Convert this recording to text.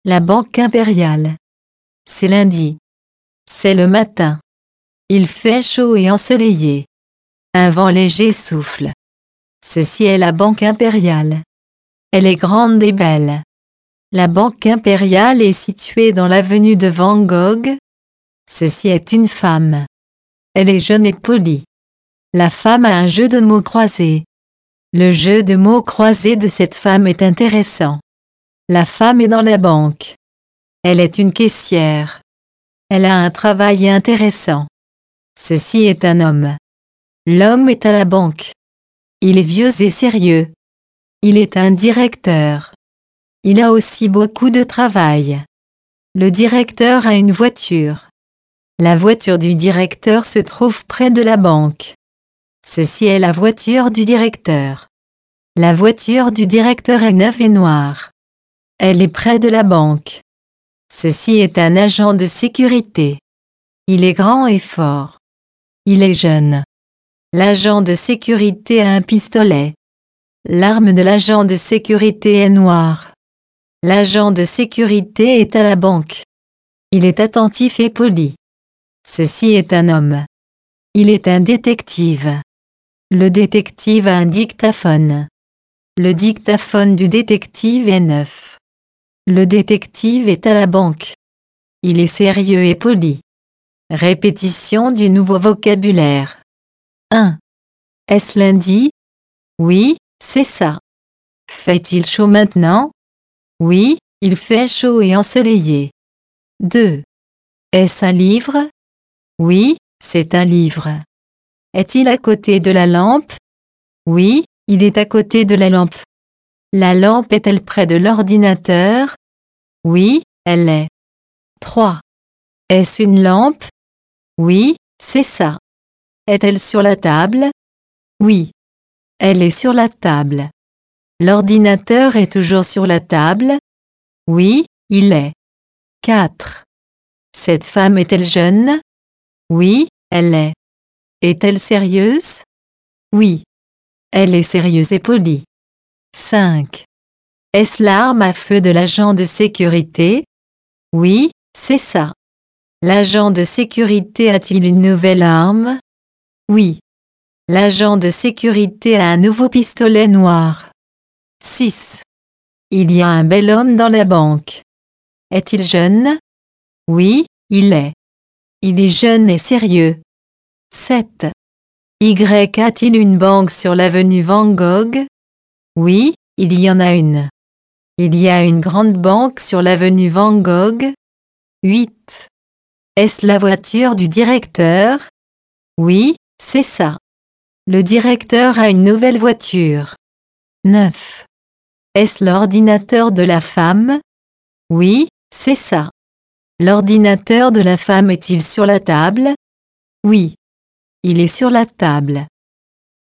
La Banque impériale. C'est lundi. C'est le matin. Il fait chaud et ensoleillé. Un vent léger souffle. Ceci est la Banque impériale. Elle est grande et belle. La Banque impériale est située dans l'avenue de Van Gogh. Ceci est une femme. Elle est jeune et polie. La femme a un jeu de mots croisés. Le jeu de mots croisés de cette femme est intéressant. La femme est dans la banque. Elle est une caissière. Elle a un travail intéressant. Ceci est un homme. L'homme est à la banque. Il est vieux et sérieux. Il est un directeur. Il a aussi beaucoup de travail. Le directeur a une voiture. La voiture du directeur se trouve près de la banque. Ceci est la voiture du directeur. La voiture du directeur est neuve et noire. Elle est près de la banque. Ceci est un agent de sécurité. Il est grand et fort. Il est jeune. L'agent de sécurité a un pistolet. L'arme de l'agent de sécurité est noire. L'agent de sécurité est à la banque. Il est attentif et poli. Ceci est un homme. Il est un détective. Le détective a un dictaphone. Le dictaphone du détective est neuf. Le détective est à la banque. Il est sérieux et poli. Répétition du nouveau vocabulaire. 1. Est-ce lundi? Oui, c'est ça. Fait-il chaud maintenant? Oui, il fait chaud et ensoleillé. 2. Est-ce un livre? Oui, c'est un livre. Est-il à côté de la lampe? Oui, il est à côté de la lampe. La lampe est-elle près de l'ordinateur? Oui, elle l'est. 3. Est-ce une lampe? Oui, c'est ça. Est-elle sur la table? Oui. Elle est sur la table. L'ordinateur est toujours sur la table? Oui, il est. 4. Cette femme est-elle jeune? Oui, elle l'est. Est-elle sérieuse? Oui. Elle est sérieuse et polie. 5. Est-ce l'arme à feu de l'agent de sécurité? Oui, c'est ça. L'agent de sécurité a-t-il une nouvelle arme? Oui. L'agent de sécurité a un nouveau pistolet noir. 6. Il y a un bel homme dans la banque. Est-il jeune? Oui, il est. Il est jeune et sérieux. 7. Y a-t-il une banque sur l'avenue Van Gogh? Oui, il y en a une. Il y a une grande banque sur l'avenue Van Gogh. 8. Est-ce la voiture du directeur? Oui, c'est ça. Le directeur a une nouvelle voiture. 9. Est-ce l'ordinateur de la femme? Oui, c'est ça. L'ordinateur de la femme est-il sur la table? Oui. Il est sur la table.